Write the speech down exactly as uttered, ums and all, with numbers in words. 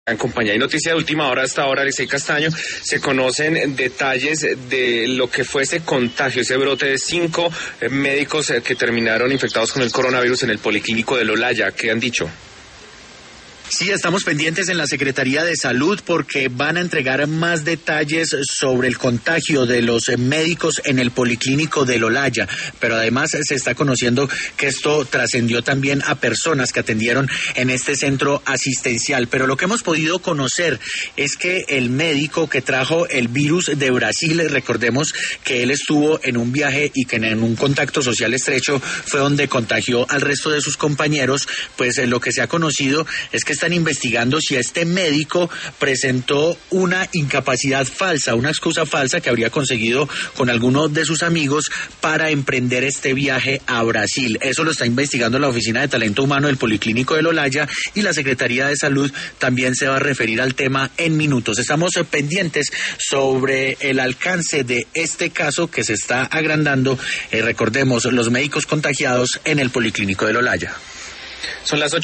En compañía y noticia de última hora, hasta ahora, Alexei Castaño, se conocen detalles de lo que fue ese contagio, ese brote de cinco eh, médicos eh, que terminaron infectados con el coronavirus en el Policlínico del Olaya. ¿Qué han dicho? Sí, estamos pendientes en la Secretaría de Salud porque van a entregar más detalles sobre el contagio de los médicos en el Policlínico del Olaya, pero además se está conociendo que esto trascendió también a personas que atendieron en este centro asistencial, pero lo que hemos podido conocer es que el médico que trajo el virus de Brasil, recordemos que él estuvo en un viaje y que en un contacto social estrecho fue donde contagió al resto de sus compañeros, pues lo que se ha conocido es que están investigando si este médico presentó una incapacidad falsa, una excusa falsa que habría conseguido con alguno de sus amigos para emprender este viaje a Brasil. Eso lo está investigando la Oficina de Talento Humano del Policlínico del Olaya y la Secretaría de Salud también se va a referir al tema en minutos. Estamos pendientes sobre el alcance de este caso que se está agrandando. Eh, recordemos, los médicos contagiados en el Policlínico del Olaya. Son las ocho.